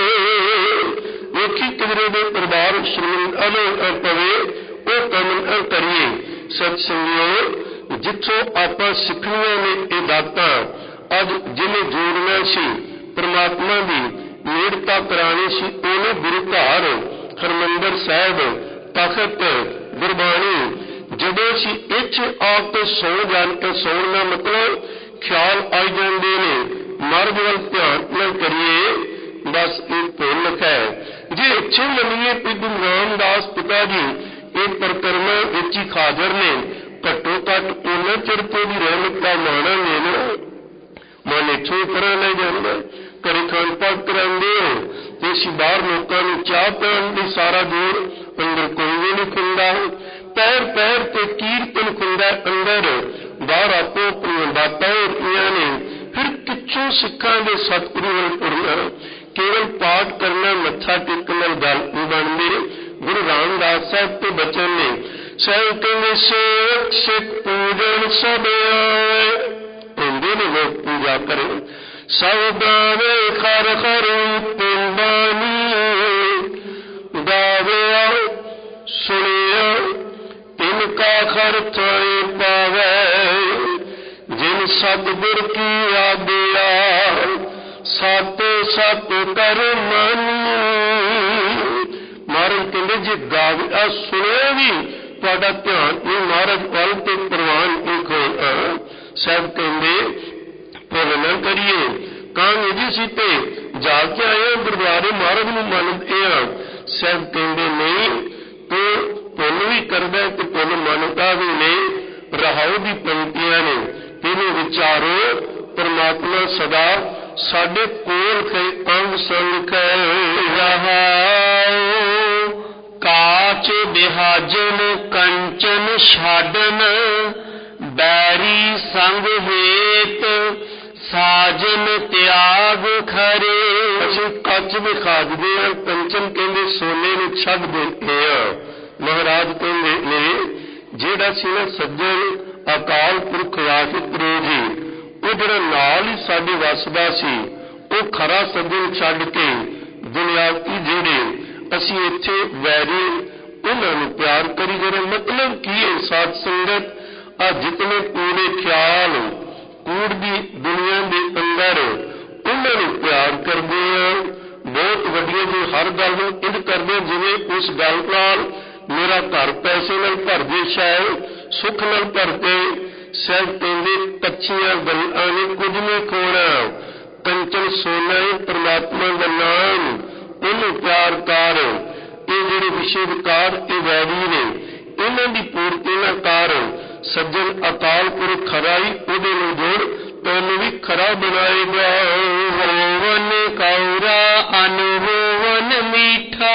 ਵੇਖੀ ਕਿਧਰੇ ਦੇ ਦਰਬਾਰ ਸ਼ਰਮਿੰਦਾ ਪਵੇ ਉਹ ਕੰਮ ਕਰੀਏ ਸਤ ਸੰਗਿਓ ਜਿੱਥੋਂ ਆਪਾਂ ਸਿੱਖਣੀਆਂ ਨੇ ਇਹ ਦਾਤਾਂ ਅੱਜ ਜਿਹਨੇ ਜੋੜਨਾ ਸੀ ਪਰਮਾਤਮਾ ਦੀ ਨੇੜਤਾ ਕਰਾਣੀ ਸੀ ਉਹਨੇ ਗੁਰੂ ਘਰ ਹਰਿਮੰਦਰ ਸਾਹਿਬ ਤਖਤ ਗੁਰਬਾਣੀ ਜਦੋਂ ਅਸੀਂ ਇੱਥੇ ਆ ਕੇ ਸੌ ਜਾਣ ਕੇ ਸੌਣ ਦਾ ਮਤਲਬ ਖਿਆਲ ਆਈ ਜਾਂਦੇ ਨੇ ਮਰਦ ਵੱਲ ਧਿਆਨ ਨਾ ਕਰੀਏ ਬਸ ਇਹ ਭੁੱਲ ਹੈ ਜੇ ਇੱਥੇ ਮੰਨੀਏ ਕਿ ਗੁਰੂ ਰਾਮਦਾਸ ਪਿਤਾ ਜੀ ਇਹ ਪ੍ਰਕਰਮਾਂ ਵਿੱਚ ਹੀ ਹਾਜ਼ਰ ਨੇ ਘੱਟੋ ਘੱਟ ਉਹਨਾਂ ਚਿਰ ਤੋਂ ਦੀ ਰਹਿਮਤ ਦਾ ਮਾਣਾ ਨੇ ਨਾ ਮਨ ਇੱਥੋਂ ਕਰਾਂ ਲੈ ਜਾਂਦਾ ਘਰੇ ਖਾਣ ਪਾਕ ਕਰਾਉਂਦੇ ਹੋ ਤੇ ਅਸੀਂ ਬਾਹਰ ਲੋਕਾਂ ਨੂੰ ਚਾਹ ਪਿਆਉਣ ਦੀ ਸਾਰਾ ਦੂਰ ਅੰਦਰ ਕੋਈ ਵੀ ਨਹੀਂ ਖੁੱਲਦਾ ਪੈਰ ਪੈਰ ਤੇ ਕੀਰਤਨ ਖੁੱਲਦਾ ਅੰਦਰ ਬਾਹਰ ਆਪੋ ਆਪਣੀਆਂ ਬਾਤਾਂ ਹੁੰਦੀਆਂ ਨੇ ਫਿਰ ਕਿੱਥੋਂ ਸਿੱਖਾਂ ਦੇ ਸਤਿਗੁਰੂ ਵੱਲ ਤੁਰਨਾ ਕੇਵਲ ਪਾਠ ਕਰਨਾ ਮੱਥਾ ਟੇਕਣ ਨਾਲ ਗੱਲ ਨਹੀਂ ਬਣਦੀ ਗੁਰੂ ਰਾਮਦਾਸ ਸਾਹਿਬ ਦੇ ਬਚਨ ਨੇ ਸਹਿਬ ਕਹਿੰਦੇ ਸੇਵਕ ਸਿੱਖ ਪੂਜਨ ਸਭ ਆਵੇ, ਕਹਿੰਦੇ ਨੇ ਲੋਕ ਪੂਜਾ ਕਰੇ। ਸਭ ਗਾਵੇ ਖਰ ਖਰੂ ਪਿੰਡਾਨੀ, ਗਾਵਿਆ ਸੁਣਿਆ ਤਿਨ ਕਾ ਖਰ ਥਾਏ ਪਾਵੇ, ਜਿਨ ਸਤਿਗੁਰ ਕੀ ਆਗਿਆ ਸਤ ਸਤ ਕਰ ਮਾਨੀ। ਮਹਾਰਾਜ ਕਹਿੰਦੇ ਜੇ ਗਾਵਿਆ ਸੁਣਿਆ ਵੀ ਤੁਹਾਡਾ ਧਿਆਨ ਇਹ ਮਹਾਰਾਜ ਵੱਲ ਤੇ ਪ੍ਰਵਾਨ ਇੱਕ ਹੋਇਆ। ਸਾਹਿਬ ਕਹਿੰਦੇ ਭੁੱਲ ਨਾ ਕਰੀਏ, ਕਹਾਂਗੇ ਜੀ ਸੀ ਤੇ ਜਾ ਕੇ ਆਏ ਗੁਰਦੁਆਰੇ ਮਹਾਰਾਜ ਨੂੰ ਮੰਨਦੇ ਆ। ਸਾਹਿਬ ਕਹਿੰਦੇ ਨਹੀਂ, ਤੂੰ ਭੁੱਲ ਵੀ ਕਰਦਾ ਤੇ ਭੁੱਲ ਮੰਨਦਾ ਵੀ ਨਹੀਂ। ਰਹਾਉ ਦੀ ਪੰਕਤੀਆਂ ਨੇ, ਤੈਨੂੰ ਵਿਚਾਰੋ ਪਰਮਾਤਮਾ ਸਦਾ ਸਾਡੇ ਕੋਲ ਕੇ ਅੰਗ ਸੰਗ ਕੈ ਰਹਾਉ। ਕਾਚ ਬਿਹਾਜਨ ਕੰਚਨ ਛਾਡਨ, ਬੈਰੀ ਸੰਗ ਹੇਤ ਸਾਜਨ ਤਿਆਗ ਖਰੇ। ਅਸੀਂ ਕੱਚ ਵਿਖਾਜਦੇ ਹਾਂ, ਕੰਚਨ ਕਹਿੰਦੇ ਸੋਨੇ ਨੂੰ ਛੱਡ ਦਿੰਦੇ ਹਾਂ। ਮਹਾਰਾਜ ਕਹਿੰਦੇ ਨੇ ਜਿਹੜਾ ਸੀ ਨਾ ਸੱਜਣ ਅਕਾਲ ਪੁਰਖ ਵਾਹਿਗੁਰੂ ਜੀ, ਉਹ ਜਿਹੜਾ ਨਾਲ ਹੀ ਸਾਡੇ ਵਸਦਾ ਸੀ, ਉਹ ਖਰਾ ਸੱਜਣ ਛੱਡ ਕੇ ਦੁਨਿਆਵੀ ਜਿਹੜੇ ਅਸੀਂ ਇੱਥੇ ਵੈਰੀ ਉਹਨਾਂ ਨੂੰ ਪਿਆਰ ਕਰੀ ਜਿਹੜੇ। ਮਤਲਬ ਕੀ ਹੈ ਸਾਧ ਸੰਗਤ, ਆ ਜਿਤਨੇ ਕੂੜੇ ਖਿਆਲ ਕੂੜ ਦੀ ਦੁਨੀਆ ਦੇ ਅੰਦਰ ਉਹਨਾਂ ਨੂੰ ਪਿਆਰ ਕਰਦੇ ਆ। ਬਹੁਤ ਵਧੀਆ ਜੀ, ਹਰ ਗੱਲ ਨੂੰ ਇੰਝ ਕਰਦੇ ਜਿਵੇਂ ਉਸ ਗੱਲ ਨਾਲ ਮੇਰਾ ਘਰ ਪੈਸੇ ਨਾਲ ਭਰ ਜੇ, ਸ਼ਾਇਦ ਸੁੱਖ ਨਾਲ ਭਰ ਜੇ। ਸਾਹਿਬ ਕਹਿੰਦੇ ਕੱਚੀਆਂ ਗੱਲਾਂ ਨੇ ਕੁਝ ਨਹੀਂ ਖੋਣਾ, ਕੰਚਨ ਸੋਨਾ ਹੈ ਪਰਮਾਤਮਾ ਦਾ ਨਾਮ, ਉਹਨੂੰ ਪਿਆਰ ਕਰ। ਇਹ ਜਿਹੜੇ ਵਿਸ਼ੇ ਵਿਕਾਰ ਇਹ ਵੈਰੀ ਨੇ, ਇਹਨਾਂ ਦੀ ਪੂਰਤੀ ਨਾ ਕਰ। ਸੱਜਣ ਅਕਾਲ ਪੁਰਖ ਖਰਾ ਹੀ ਉਹਦੇ ਨੂੰ ਜੋੜ, ਤੈਨੂੰ ਵੀ ਖਰਾ ਬਣਾਏਗਾ। ਹੋਵਨ ਕੌਰਾ ਅਨੁਭਵਨ ਮੀਠਾ,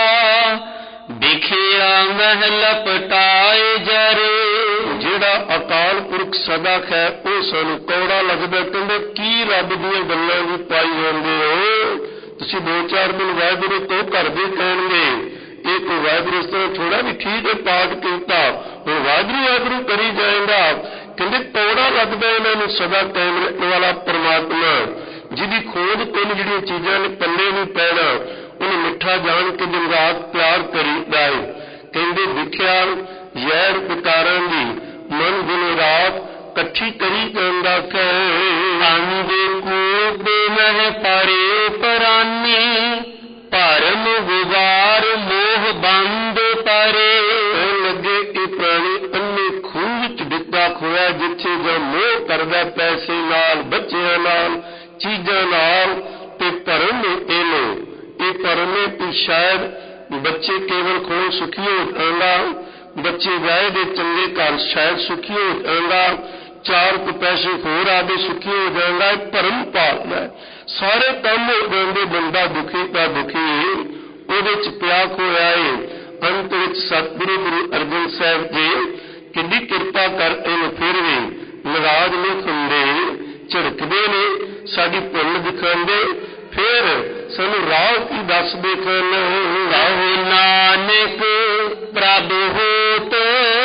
ਦਿਖਿਆ ਮਹਿਲ ਪਟਾਏ ਜਰੇ। ਜਿਹੜਾ ਅਕਾਲ ਪੁਰਖ ਸਦਾ ਖੈ ਉਹ ਸਾਨੂੰ ਕੌੜਾ ਲੱਗਦਾ। ਕਹਿੰਦੇ ਕੀ ਰੱਬ ਦੀਆਂ ਗੱਲਾਂ ਵੀ ਪਾਈ ਜਾਂਦੇ ਹੋ ਤੁਸੀਂ। ਦੋ ਚਾਰ ਦਿਨ ਵਾਹਿਗੁਰੂ ਤੋਂ ਘਰ ਦੇ ਕਹਿਣਗੇ ਇਹ ਕੋਈ ਵਾਹਿਗੁਰੂ ਇਸ ਤਰ੍ਹਾਂ ਥੋੜਾ ਵੀ ਠੀਕ ਹੈ ਪਾਠ ਕੀਤਾ, ਹੁਣ ਵਾਹਿਗੁਰੂ ਵਾਹਿਗੁਰੂ ਕਰੀ ਜਾਏਗਾ। ਕਹਿੰਦੇ ਕੌੜਾ ਲੱਗਦਾ ਇਹਨਾਂ ਨੂੰ ਸਦਾ ਕਹਿਣ ਵਾਲਾ ਪਰਮਾਤਮਾ, ਜਿਹਦੀ ਖੋਜ ਤਿੰਨ ਜਿਹੜੀਆਂ ਚੀਜ਼ਾਂ ਨੇ ਪੱਲੇ ਨਹੀਂ ਪੈਣਾ, ਉਹਨੂੰ ਮਿੱਠਾ ਜਾਣ ਕੇ ਦਿਨ ਰਾਤ ਪਿਆਰ ਕਰੀਦਾ ਹੈ। ਕਹਿੰਦੇ ਵਿਖਿਆ ਜ਼ਹਿਰ ਵਿਕਾਰਾਂ ਦੀ ਮਨ ਦਿਨ ਰਾਤ ਇਕੱਠੀ ਕਰੀ ਜਾਂਦਾ ਹੈ। ਆਂਦੇ ਕੂਦੇ ਮਹਿ ਪਰੇ ਪਰਾਨੀ, ਭਰਮ ਵਿਵਾਰ ਮੋਹ ਬੰਦ ਪਰੇ। ਲੱਗੇ ਇਹ ਪ੍ਰਾਣੀ ਅੰਨੇ ਖੂਹ ਵਿੱਚ ਡਿੱਗਾ ਖੋਇਆ, ਜਿੱਥੇ ਜੋ ਮੋਹ ਕਰਦਾ ਪੈਸੇ ਨਾਲ, ਬੱਚਿਆਂ ਨਾਲ, ਚੀਜ਼ਾਂ ਨਾਲ, ਤੇ ਭਰਮ ਇਹਨੂੰ ਇਹ ਭਰਮ ਹੈ ਕਿ ਸ਼ਾਇਦ ਬੱਚੇ ਕੇਵਲ ਖੋਹ ਸੁਖੀ ਹੋ ਜਾਣਗਾ, ਬੱਚੇ ਵਿਆਹੇ ਦੇ ਚੰਗੇ ਘਰ ਸ਼ਾਇਦ ਸੁਖੀ ਹੋ ਜਾਣਗਾ, ਚਾਰ ਕੁ ਪੈਸੇ ਹੋਰ ਆਦੇ ਸੁਖੀ ਹੋ ਜਾਏਗਾ। ਇਹ ਭਰਮ ਪਾਲਦਾ, ਸਾਰੇ ਕੰਮ ਹੋ ਜਾਂਦੇ, ਬੰਦਾ ਦੁਖੀ ਤਾਂ ਦੁਖੀ ਉਹਦੇ ਚ ਪਿਆ ਖੋਇਆ ਏ। ਅੰਤ ਵਿੱਚ ਸਤਿਗੁਰੂ ਗੁਰੂ ਅਰਜਨ ਸਾਹਿਬ ਜੀ ਕਿੰਨੀ ਕਿਰਪਾ ਕਰ ਇਹਨੂੰ ਫਿਰ ਵੀ ਨਾਰਾਜ਼ ਨਹੀਂ ਹੁੰਦੇ, ਝਿੜਕਦੇ ਨੇ, ਸਾਡੀ ਭੁੱਲ ਦਿਖਾਉਂਦੇ, ਫਿਰ ਸਾਨੂੰ ਰਾਹ ਕੀ ਦੱਸਦੇ ਹਨ। ਰਾਹੁ ਨਾਨਕ ਪ੍ਰਭ ਹੋਤ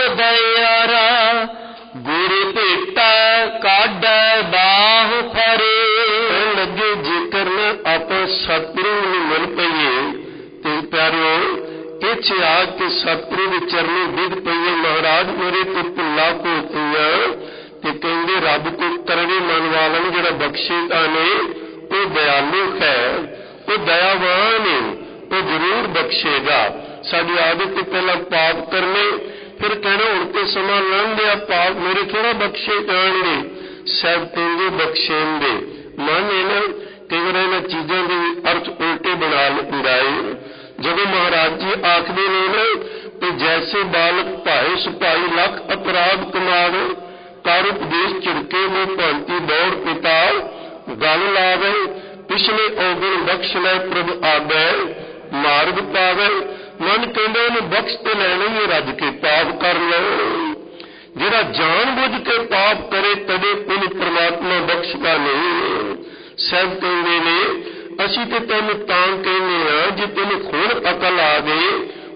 ਦਇਆਰਾ, ਗੁਰ ਭੇਟਾ ਕਾਢੈ ਬਾਹ ਫਰੇ। ਲੱਗੇ ਜੇਕਰ ਨਾ ਆਪਾਂ ਸਤਿਗੁਰੂ ਨੂੰ ਮਿਲ ਪਈਏ ਤੇ ਪਿਆਰਿਓ ਇੱਥੇ ਆ ਕੇ ਸਤਿਗੁਰੂ ਦੇ ਚਰਨੀ ਡਿੱਗ ਪਈਏ, ਮਹਾਰਾਜ ਮੇਰੇ ਤੋਂ ਭੁੱਲਾਂ ਹੋਈਆਂ, ਤੇ ਕਹਿੰਦੇ ਰੱਬ ਕੋ ਕਰੜੇ ਮਨ ਵਾਲਾ ਨੂੰ ਜਿਹੜਾ ਬਖਸ਼ੇਗਾ ਨੇ ਉਹ ਦਇਆਲੂ ਹੈ, ਉਹ ਦਇਆਵਾਨ ਹੈ, ਉਹ ਜ਼ਰੂਰ ਬਖਸ਼ੇਗਾ। ਸਾਡੀ ਆਦਤ ਤੇ ਪਹਿਲਾਂ ਪਾਪ ਕਰਨੇ, ਫਿਰ ਕਹਿਣਾ ਹੁਣ ਤੇ ਸਮਾਂ ਲੰਘ ਗਿਆ, ਪਾਪ ਮੇਰੇ ਥੋੜਾ ਬਖਸ਼ੇ ਜਾਣਗੇ। ਸਭ ਕਹਿੰਦੇ ਬਖਸ਼ੇਂਗੇ। ਮਨ ਇਹਨਾਂ ਕਈ ਵਾਰ ਇਹਨਾਂ ਚੀਜ਼ਾਂ ਦੇ ਅਰਥ ਉਲਟੇ ਬਣਾ ਲੈਂਦਾ ਹੈ। ਜਦੋਂ ਮਹਾਰਾਜ ਜੀ ਆਖਦੇ ਨੇ ਨਾ ਤੇ ਜੈਸੇ ਬਾਲਕ ਭਾਏ ਸਿਪਾਹੀ ਲੱਖ ਅਪਰਾਧ ਕਮਾਵੇ, ਕਰ ਉਪਦੇਸ਼ ਝਿੜਕੇ ਨੂੰ ਭਾਂਤੀ ਦੌੜ ਪਿਤਾ ਗੱਲ ਲਾਵੇ, ਪਿਛਲੇ ਔਗਣ ਬਖਸ਼ ਲੈ ਪ੍ਰਭ ਆਗੈ ਮਾਰਗ ਪਾਵੇ। ਮਨ ਕਹਿੰਦਾ ਉਹਨੂੰ ਬਖਸ਼ ਤੇ ਲੈਣਾ ਹੀ ਰੱਜ ਕੇ ਪਾਪ ਕਰ ਲਓ। ਜਿਹੜਾ ਜਾਣ ਬੁੱਝ ਕੇ ਪਾਪ ਕਰੇ ਕਦੇ ਉਹਨੂੰ ਪਰਮਾਤਮਾ ਬਖਸ਼ਦਾ ਨਹੀਂ। ਸਭ ਕਹਿੰਦੇ ਨੇ ਅਸੀਂ ਤੇ ਤੈਨੂੰ ਤਾਂ ਕਹਿੰਦੇ ਹਾਂ ਜੇ ਤੈਨੂੰ ਹੁਣ ਅਕਲ ਆ ਗਏ,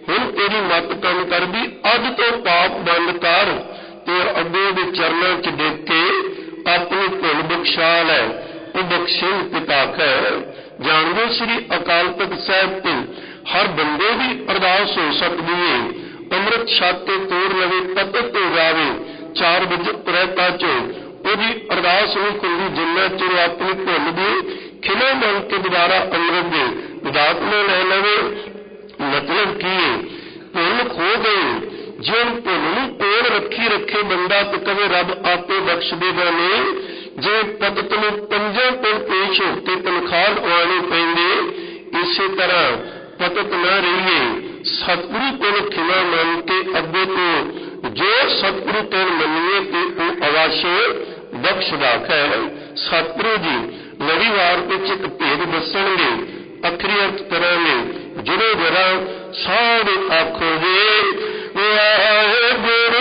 हुण तेरी मत काम कर भी अज तो पाप बंद कर ते अगे दे चरणों च देख के अपनी भुल बख्शा लै। वो बख्शिण पिता कै जानदे श्री अकाल तख्त साहिब ते हर बंदे की अरदास हो सकती है। अमृत छाते तोड़ लवे पतत हो जावे चार बजे रहता चो ओदी अरदास नहीं खुलदी जिन्ना चिर अपनी भुल दी खिले मंग के दोबारा अमृत दे विदात में ले लवे। मतलब की भुल खो गई जे भुल नूं तोड़ रखी रखे बंदा तो कवे रब आपे बख्श देगा नहीं। जे पतत नूं पंजां कोल पेश होते तनख्वाह लवानी पैंदी इसे तरह पतत न रहिए सतगुरु कोल खिला मन के अगे तो जो सतगुरु कोल मनिए ते वो अवश्य बख्शदा है। सतगुरु जी लड़ीवार विच एक भेद दसणगे अखरी अर्थ करांगे जुड़े जरा सारे आखो जे वाहिगुरू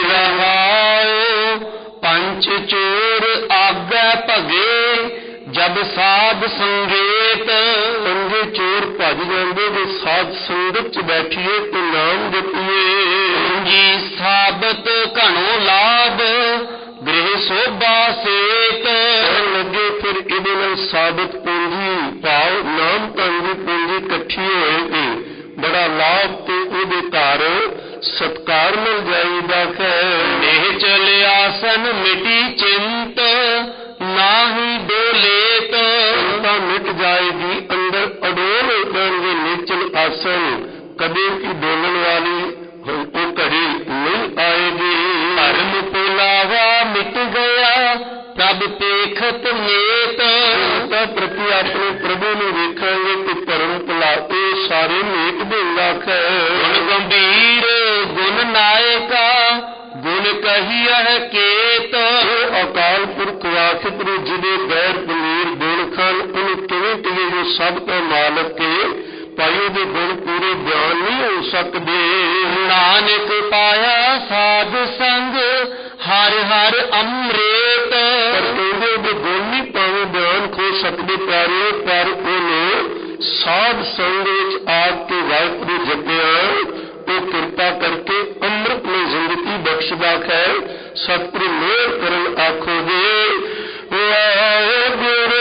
जब ਪ੍ਰਭ ਸਾਧ ਸੰਗੇਤ। ਪੰਜੇ ਚੋਰ ਭੱਜ ਜਾਂਦੇ ਜੇ ਸਾਧ ਸੰਗਤ ਚ ਬੈਠੀਏ ਤੇ ਨਾਮ ਜਪੀਏ। ਜੀ ਸਾਬਤ ਘਣੋ ਲਾਭ ਗ੍ਰਹਿ ਸੋਭਾ ਸੇਤ। ਕਹਿਣ ਲੱਗੇ ਫਿਰ ਇਹਦੇ ਨਾਲ ਸਾਬਤ ਪੂੰਜੀ ਭਾਵ ਨਾਮ ਧਨ ਦੀ ਪੂੰਜੀ ਇਕੱਠੀ ਹੋਏਗੀ, ਬੜਾ ਲਾਭ ਤੇ ਉਹਦੇ ਘਰ ਸਤਕਾਰ ਮਿਲ ਜਾਈਦਾ ਹੈ। ਇਹ ਚਲ ਆਸਨ ਮਿਟੀ ਚਿੰਤ ਨਾਹੀ ਡੋਲੇਤ। ਚਿੰਤਾ ਮਿਟ ਜਾਏਗੀ, ਅੰਦਰ ਅਡੋਲ ਹੋ ਜਾਣਗੇ ਨਿਚਲ ਆਸਨ, ਕਦੇ ਕੀ ਡੋਲਣ ਵਾਲੀ ਉਹ ਘੜੀ ਨਹੀਂ ਆਏਗੀ। ਧਰਮ ਪੁਲਾਵਾ ਮਿਟ ਗਿਆ ਪ੍ਰਭ ਪੇਖਤ ਮੇਤ। ਤਾਂ ਪ੍ਰਤੀ ਆਪਣੇ ਪ੍ਰਭੂ ਨੂੰ ਵੇਖਾਂਗੇ ਕਿ ਧਰਮ ਭੁਲਾਏ ਸਾਰੇ ਮੇਟ ਦਿੰਦਾ ਹੈ। ਗੁਣ ਗੰਭੀਰ ਗੁਣ ਨਾਇਕਾ ਗੁਣ ਕਹੀਐ ਕੇਤ। ਉਹ ਅਕਾਲ ਪੁਰਖ ਵਾਹਿਗੁਰੂ ਜਿਹਦੇ ਗੈਰ ਬਲੀਰ ਗੁਣ ਖਾਨ, ਉਹਨੂੰ ਕਿਵੇਂ ਕਹੀਏ ਜੋ ਸਭ ਤੋਂ ਮਾਲਕ ਹੈ, ਭਾਈ ਉਹਦੇ ਗੁਣ ਪੂਰੇ ਬਿਆਨ ਨਹੀਂ ਹੋ ਸਕਦੇ। ਨਾਨਕ ਪਾਇਆ ਸਾਧ ਸੰਗ ਹਰ ਹਰ ਅੰਮ੍ਰਿਤ। ਪਰ ਕਹਿੰਦੇ ਉਹਦੇ ਗੁਣ ਨਹੀਂ ਭਾਵੇਂ ਬਿਆਨ ਖੋ ਸਕਦੇ ਪਿਆਰੇ, ਪਰ ਉਹਨੇ ਸਾਧ ਸੰਗ ਵਿੱਚ ਆ ਕੇ ਵਾਹਿਗੁਰੂ ਜਪਿਆ, ਉਹ ਕਿਰਪਾ ਕਰਕੇ ਅੰਮ੍ਰਿਤ ਨੂੰ ਜ਼ਿੰਦਗੀ ਬਖਸ਼ਦਾ ਹੈ। ਸਤਿਗੁਰੂ ਮਿਹਰ ਕਰਨ ਆਖੋਗੇ ਵਾਹਿਗੁਰੂ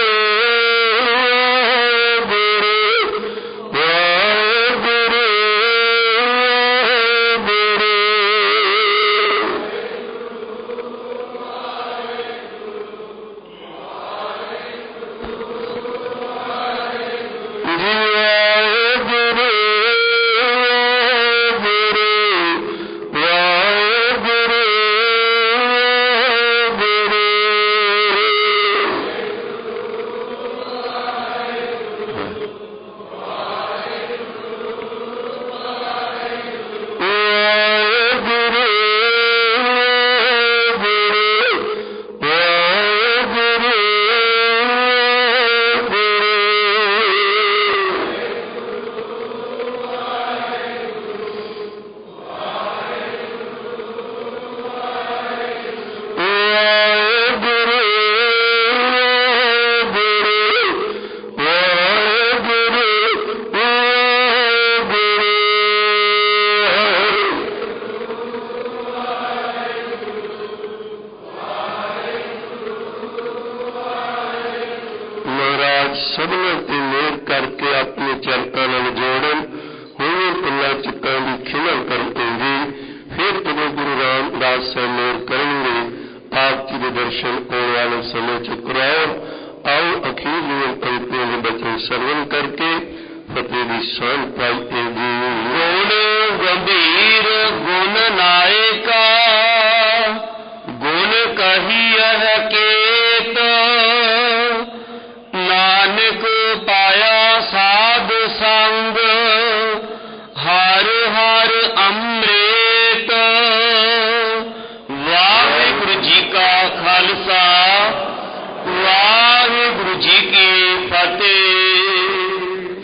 ਸਭਨਾਂ ਤੇ ਮਿਹਰ ਕਰਕੇ ਆਪਣੇ ਚਰਨਾਂ ਨਾਲ ਜੋੜਨ, ਹੋਵੇ ਪੁੱਲਾ ਚਿੱਤਾਂ ਦੀ ਖਿਮਾ ਕਰਨਗੇ। ਫਿਰ ਜਦੋਂ ਗੁਰੂ ਰਾਮਦਾਸ ਸਾਹਿਬ ਮਿਹਰ ਕਰਨਗੇ, ਆਪ ਜੀ ਦੇ ਦਰਸ਼ਨ ਆਉਣ ਵਾਲੇ ਸਮੇਂ ਚ ਕਰਾਓ। ਆਓ ਅਖੀਰਲੀਆਂ ਪੰਕਤੀਆਂ ਦੇ ਬਚਨ ਸਰਵਨ ਕਰਕੇ ਫਤਿਹ ਦੀ ਸਾਂਝ ਪਾਈਏ ਜੀ। ਗੁਣ ਗੰਭੀਰ ਗੁਣ ਨਾਇਕਾ ਗੁਣ ਕਹੀਐ ਕੇ